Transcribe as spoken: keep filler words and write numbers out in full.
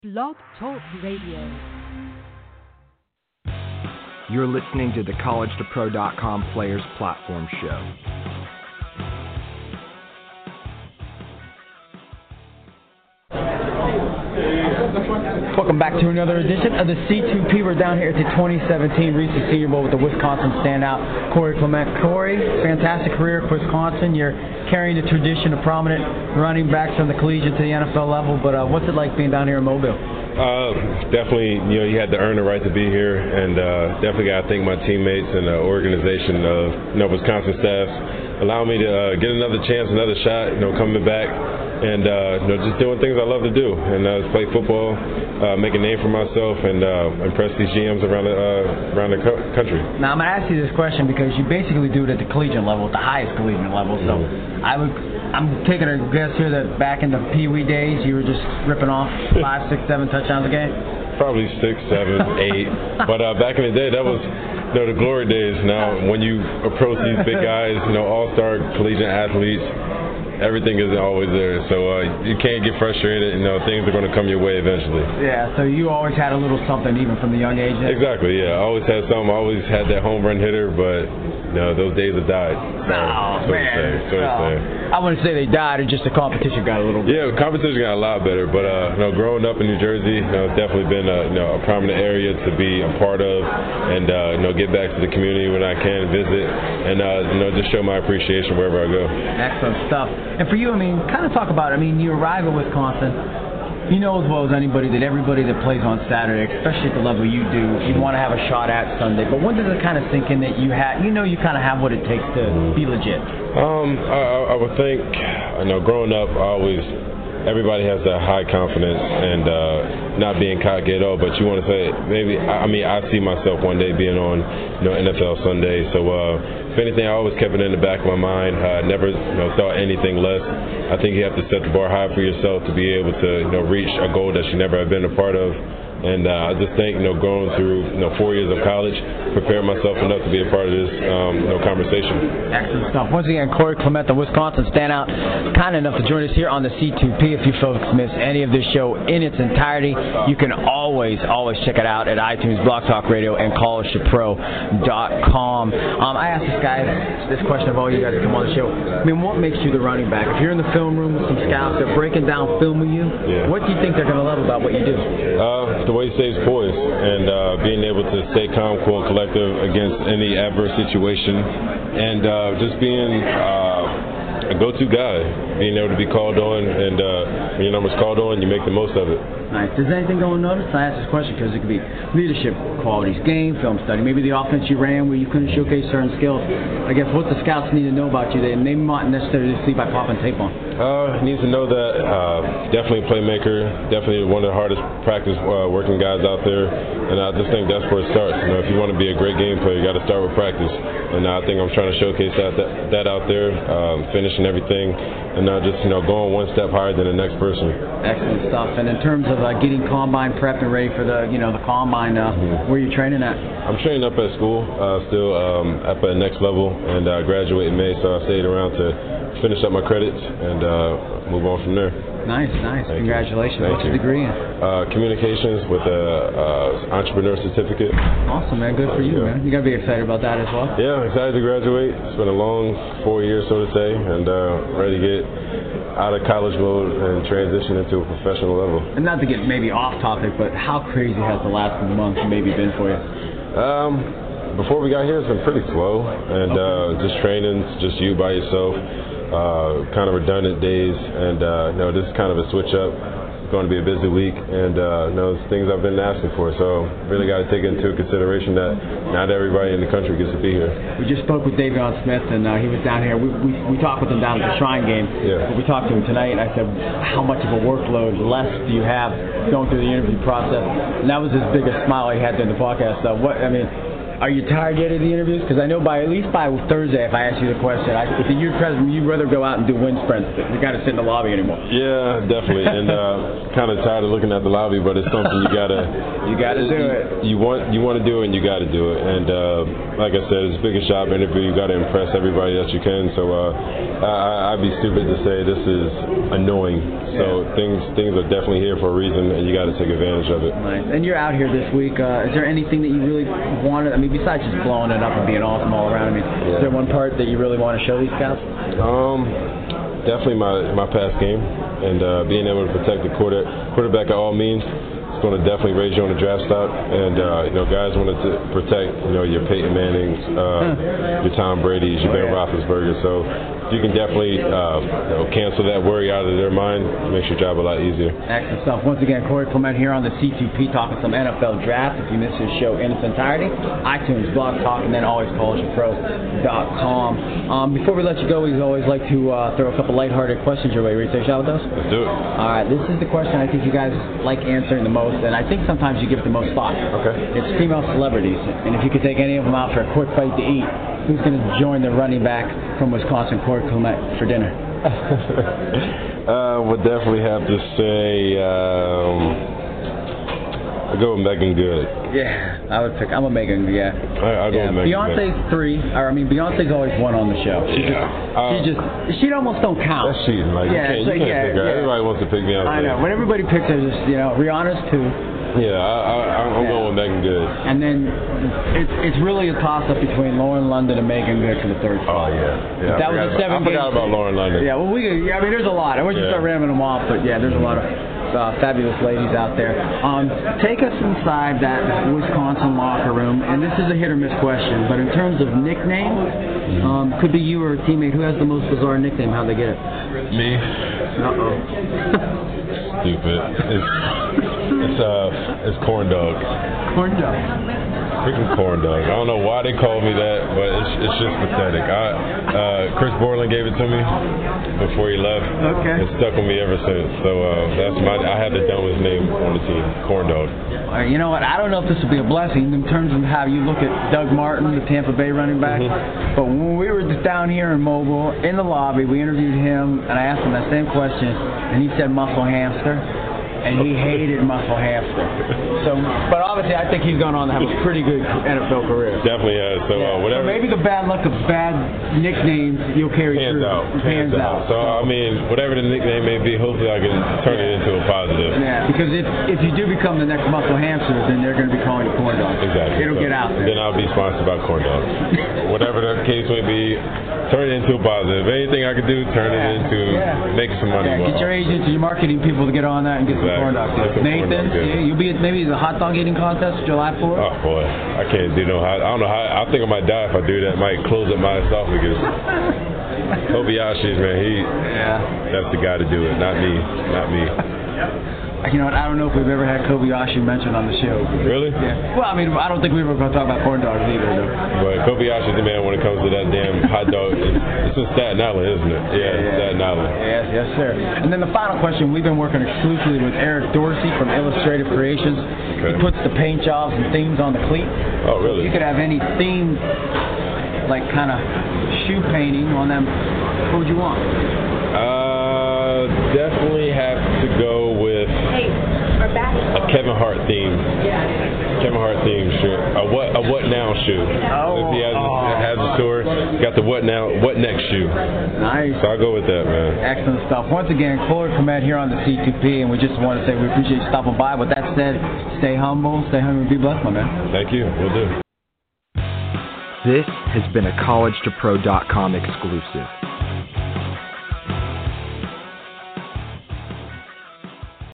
Blog Talk Radio. You're listening to the college to pro dot com Players Platform Show. Welcome back to another edition of the C two P. We're down here at the twenty seventeen Reese's Senior Bowl with the Wisconsin standout, Corey Clement. Corey, fantastic career at Wisconsin. You're carrying the tradition of prominent running backs from the collegiate to the N F L level, but uh, what's it like being down here in Mobile? Uh, definitely, you know, you had to earn the right to be here, and uh, definitely got to thank my teammates and the organization of, you know, Wisconsin staff, allowing me to uh, get another chance, another shot, you know, coming back, and uh, you know, just doing things I love to do, and uh, play football, uh, make a name for myself, and uh, impress these G Ms around the uh, around the co- country. Now, I'm going to ask you this question because you basically do it at the collegiate level, at the highest collegiate level. So, mm-hmm. I would. I'm taking a guess here that back in the Pee Wee days, you were just ripping off five, six, seven touchdowns a game? Probably six, seven, eight. But uh, back in the day, that was, you know, the glory days. Now, when you approach these big guys, you know, all-star collegiate athletes, everything isn't always there. So uh, you can't get frustrated. You know, things are going to come your way eventually. Yeah, so you always had a little something even from the young age? Then? Exactly, yeah. I always had something. I always had that home run hitter, but, you know, those days have died. So, oh, so man. So no. I wouldn't say they died. It's just the competition got a little bit. Yeah, the competition got a lot better. But, uh, you know, growing up in New Jersey, you know, it's definitely been a, you know, a prominent area to be a part of and, uh, you know, get back to the community when I can visit and, uh, you know, just show my appreciation wherever I go. Excellent stuff. And for you, I mean, kind of talk about, I mean, you arrive at Wisconsin. You know as well as anybody that everybody that plays on Saturday, especially at the level you do, you want to have a shot at Sunday. But when does it kind of sink in that you have, you know, you kind of have what it takes to be legit? Um, I, I would think, I know, growing up, I always, everybody has that high confidence and uh, not being cocky at all. But you want to say, maybe, I, I mean, I see myself one day being on, you know, N F L Sunday. So, uh, if anything, I always kept it in the back of my mind. I uh, never, you know, thought anything less. I think you have to set the bar high for yourself to be able to, you know, reach a goal that you never have been a part of. And uh, I just think, you know, going through, you know, four years of college, prepared myself enough to be a part of this, um, you know, conversation. Excellent stuff. Once again, Corey Clement, the Wisconsin standout, kind enough to join us here on the C two P. If you folks miss any of this show in its entirety, you can always, always check it out at iTunes, Blog Talk Radio, and college to pro dot com. Um, I asked this guy this question of all you guys to come on the show. I mean, what makes you the running back? If you're in the film room with some scouts, they're breaking down film with you, yeah. What do you think they're going to love about what you do? Uh, the way he stays poised and uh, being able to stay calm, cool, and collective against any adverse situation, and uh, just being uh, a go-to guy, being able to be called on, and uh, when your number's called on, you make the most of it. Nice. Does anything go unnoticed? I ask this question because it could be leadership qualities, game, film study, maybe the offense you ran where you couldn't showcase certain skills. I guess what the scouts need to know about you that they might not necessarily see by popping tape on. Uh, needs to know that uh, definitely a playmaker, definitely one of the hardest practice uh, working guys out there, and I just think that's where it starts. You know, if you want to be a great game player, you got to start with practice, and I think I'm trying to showcase that that, that out there, um, finishing everything, and not just, you know, going one step higher than the next person. Excellent stuff. And in terms of uh, getting combine prepped and ready for the, you know, the combine, uh, mm-hmm. where are you training at? I'm training up at school, uh, still um, up at the next level, and I uh, graduate in May, so I stayed around to finish up my credits and uh, move on from there. Nice, nice. Thank Congratulations. You. What's your degree in? Uh, communications with an uh, entrepreneur certificate. Awesome, man. Good for you, man. You got to be excited about that as well. Yeah, excited to graduate. It's been a long four years, so to say, and uh, ready to get out of college mode and transition into a professional level. And not to get maybe off topic, but how crazy has the last month maybe been for you? Um, before we got here, it's been pretty slow, and okay. uh, just training, just you by yourself. Uh, kind of redundant days, and uh, you know, this is kind of a switch up. It's going to be a busy week, and uh, you know, it's things I've been asking for. So really got to take into consideration that not everybody in the country gets to be here. We just spoke with Davion Smith, and uh, he was down here. We, we we talked with him down at the Shrine game. Yeah. But we talked to him tonight, and I said, how much of a workload less do you have going through the interview process? And that was his biggest smile he had during the podcast. So what I mean. Are you tired yet of the interviews? Because I know by at least by Thursday, if I ask you the question, I, if you're president, you'd rather go out and do wind sprints. You got to sit in the lobby anymore. Yeah, definitely. And uh, kind of tired of looking at the lobby, but it's something you gotta you gotta do you, it. You want you want to do it, and you got to do it. And uh, like I said, it's a big job interview. You got to impress everybody that you can. So uh, I, I'd be stupid to say this is annoying. So yeah. things things are definitely here for a reason, and you got to take advantage of it. Nice. And you're out here this week. Uh, is there anything that you really wanted? I mean, besides just blowing it up and being awesome all around. I mean, yeah. is there one part that you really want to show these scouts? Um, definitely my my pass game and uh, being able to protect the quarter, quarterback at all means. It's going to definitely raise you on the draft stock. And uh, you know, guys want to protect you know your Peyton Mannings, uh, your Tom Brady's, your Ben Roethlisberger. So you can definitely uh, you know, cancel that worry out of their mind. It makes your job a lot easier. Excellent stuff. Once again, Corey Clement here on the C two P talking some N F L draft. If you missed his show in its entirety, iTunes, Blog Talk, and then always college pro dot com. Um, before we let you go, we always like to uh, throw a couple lighthearted questions your way. Ready to take a shot with those? Let's do it. All right. This is the question I think you guys like answering the most, and I think sometimes you give it the most thought. Okay. It's female celebrities, and if you could take any of them out for a quick bite to eat, who's going to join the running back from Wisconsin, Corey Clement, for dinner? uh, would definitely have to say, um, I'll go with Megan Good. Yeah, I would pick. I'm a Megan. Yeah. I, I'll go yeah. with Megan. Beyonce's Good. three. Or I mean, Beyonce's always one on the show. She yeah. Just, uh, she just. She almost don't count. That's cheating. Like yeah, you can't, so, you can't yeah, pick her. Yeah. Everybody wants to pick Beyonce. I know. When everybody picks her, just you know, Rihanna's two. Yeah, I, I, I'm yeah. going with Megan Good. And then it's it's really a toss-up between Lauren London and Megan Good for the third spot. Oh, yeah. yeah that I was a seven about, I forgot about Lauren London. Yeah, well, we. Yeah, I mean, there's a lot. I wish you yeah. start ramming them off, but yeah, there's a lot of uh, fabulous ladies out there. Um, take us inside that Wisconsin locker room, and this is a hit-or-miss question, but in terms of nickname, mm-hmm. um, could be you or a teammate. Who has the most bizarre nickname? How'd they get it? Me. Uh-oh. Stupid. It's, it's, uh, it's corn dog. Corn dog. Freaking corn dog. I don't know why they call me that, but it's, it's just pathetic. I, uh, Chris Borland gave it to me before he left. Okay. It's stuck with me ever since. So uh, that's my. I have the dumbest name on the team, corn dog. All right, you know what? I don't know if this will be a blessing in terms of how you look at Doug Martin, the Tampa Bay running back. Mm-hmm. But when we were just down here in Mobile, in the lobby, we interviewed him, and I asked him that same question, and he said muscle hamster. And he hated muscle hamster. So, but obviously, I think he's gone on to have a pretty good N F L career. Definitely has. So, yeah. uh, whatever. So maybe the bad luck of bad nicknames you'll carry hands through. Out. Hands, hands out. out. So, I mean, whatever the nickname may be, hopefully I can turn yeah. it into a positive. Yeah, because if if you do become the next muscle hamster, then they're going to be calling you corn dog. Exactly. It'll so, get out there. Then I'll be sponsored by corn dog. Whatever the case may be, turn it into a positive. Anything I can do, turn yeah. it into yeah. making some money. Yeah, well. get your agents and your marketing people to get on that and get exactly. some corn dog. Nathan, yeah, you'll be at maybe the hot dog eating contest July fourth. Oh boy, I can't do no hot. I don't know how. I think I might die if I do that. Might close up my esophagus. Kobayashi's man, he. Yeah. That's the guy to do it, not me, not me. You know what? I don't know if we've ever had Kobayashi mentioned on the show. Really? Yeah. Well, I mean, I don't think we were going to talk about corn dogs either, though. But Kobayashi's the man when it comes to that damn hot dog. It's in Staten Island, isn't it? Yeah, yeah. Staten Island. Yes, yes, sir. And then the final question, we've been working exclusively with Eric Dorsey from Illustrative Creations. Okay. He puts the paint jobs and themes on the cleat. Oh, really? So if you could have any theme, like kind of shoe painting on them, what would you want? Uh, definitely have to go with a Kevin Hart theme. Kevin Hart theme shoe. A what? A what now shoe? Oh, if he has, oh. a, has a store, got the what now? What next shoe? Nice. So I'll go with that, man. Excellent stuff. Once again, Corey Clement here on the C two P, and we just want to say we appreciate you stopping by. With that said, stay humble, stay hungry, be blessed, my man. Thank you. We'll do. This has been a college to pro dot com exclusive.